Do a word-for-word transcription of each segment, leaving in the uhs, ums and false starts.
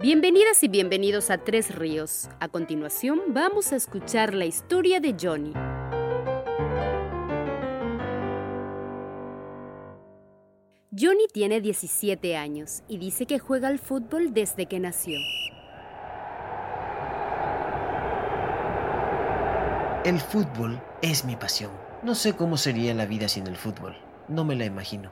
Bienvenidas y bienvenidos a Tres Ríos. A continuación, vamos a escuchar la historia de Johnny. Johnny tiene diecisiete años y dice que juega al fútbol desde que nació. El fútbol es mi pasión. No sé cómo sería la vida sin el fútbol. No me la imagino.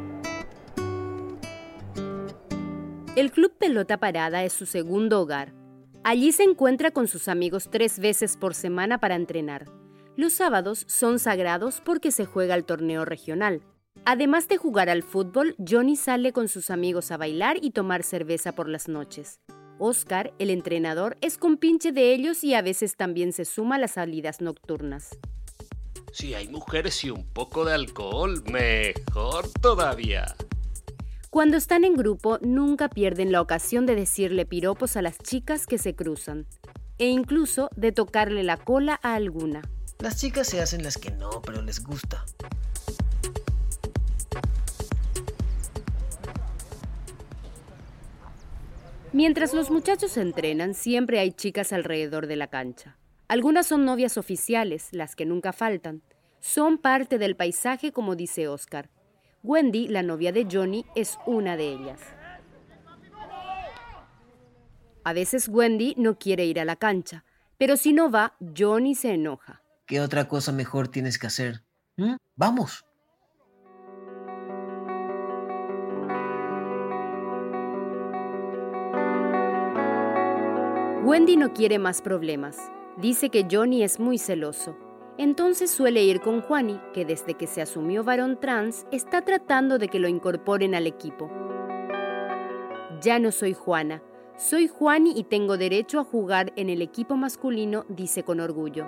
El Club Pelota Parada es su segundo hogar. Allí se encuentra con sus amigos tres veces por semana para entrenar. Los sábados son sagrados porque se juega el torneo regional. Además de jugar al fútbol, Johnny sale con sus amigos a bailar y tomar cerveza por las noches. Oscar, el entrenador, es compinche de ellos y a veces también se suma a las salidas nocturnas. Si hay mujeres y un poco de alcohol, mejor todavía. Cuando están en grupo, nunca pierden la ocasión de decirle piropos a las chicas que se cruzan, e incluso de tocarle la cola a alguna. Las chicas se hacen las que no, pero les gusta. Mientras los muchachos entrenan, siempre hay chicas alrededor de la cancha. Algunas son novias oficiales, las que nunca faltan. Son parte del paisaje, como dice Oscar. Wendy, la novia de Johnny, es una de ellas. A veces Wendy no quiere ir a la cancha, pero si no va, Johnny se enoja. ¿Qué otra cosa mejor tienes que hacer? ¿Mm? ¡Vamos! Wendy no quiere más problemas. Dice que Johnny es muy celoso. Entonces suele ir con Juani, que desde que se asumió varón trans, está tratando de que lo incorporen al equipo. Ya no soy Juana, soy Juani y tengo derecho a jugar en el equipo masculino, dice con orgullo.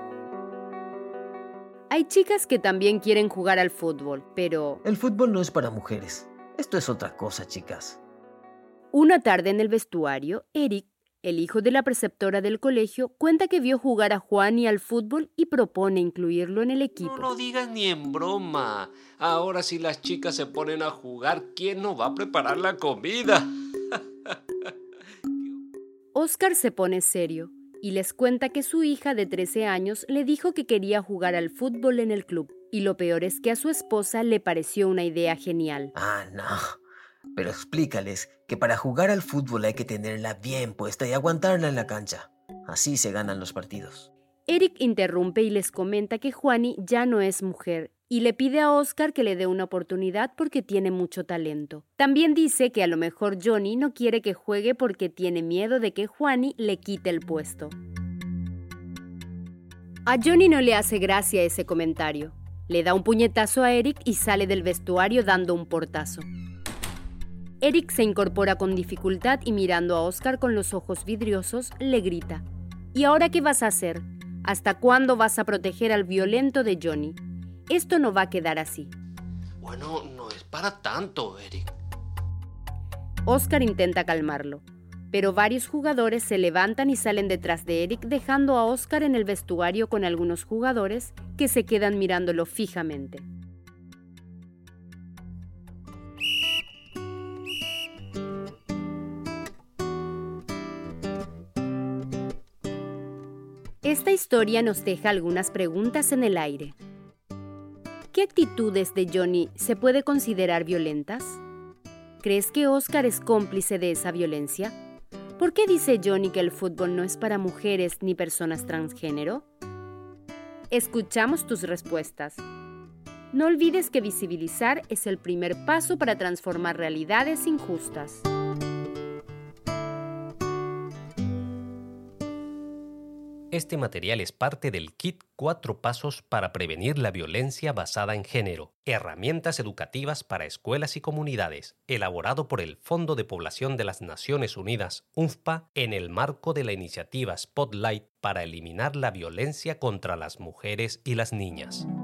Hay chicas que también quieren jugar al fútbol, pero... El fútbol no es para mujeres. Esto es otra cosa, chicas. Una tarde en el vestuario, Eric, el hijo de la preceptora del colegio, cuenta que vio jugar a Juani al fútbol y propone incluirlo en el equipo. No lo digas ni en broma. Ahora si las chicas se ponen a jugar, ¿quién nos va a preparar la comida? Oscar se pone serio y les cuenta que su hija de trece años le dijo que quería jugar al fútbol en el club. Y lo peor es que a su esposa le pareció una idea genial. Ah, no. Pero explícales que para jugar al fútbol hay que tenerla bien puesta y aguantarla en la cancha. Así se ganan los partidos. Eric interrumpe y les comenta que Juani ya no es mujer y le pide a Oscar que le dé una oportunidad porque tiene mucho talento. También dice que a lo mejor Johnny no quiere que juegue porque tiene miedo de que Juani le quite el puesto. A Johnny no le hace gracia ese comentario. Le da un puñetazo a Eric y sale del vestuario dando un portazo. Eric se incorpora con dificultad y mirando a Oscar con los ojos vidriosos, le grita: ¿Y ahora qué vas a hacer? ¿Hasta cuándo vas a proteger al violento de Johnny? Esto no va a quedar así. Bueno, no es para tanto, Eric. Oscar intenta calmarlo, pero varios jugadores se levantan y salen detrás de Eric, dejando a Oscar en el vestuario con algunos jugadores que se quedan mirándolo fijamente. Esta historia nos deja algunas preguntas en el aire. ¿Qué actitudes de Johnny se puede considerar violentas? ¿Crees que Oscar es cómplice de esa violencia? ¿Por qué dice Johnny que el fútbol no es para mujeres ni personas transgénero? Escuchamos tus respuestas. No olvides que visibilizar es el primer paso para transformar realidades injustas. Este material es parte del kit Cuatro Pasos para Prevenir la Violencia Basada en Género, herramientas educativas para escuelas y comunidades, elaborado por el Fondo de Población de las Naciones Unidas, U N F P A, en el marco de la iniciativa Spotlight para eliminar la violencia contra las mujeres y las niñas.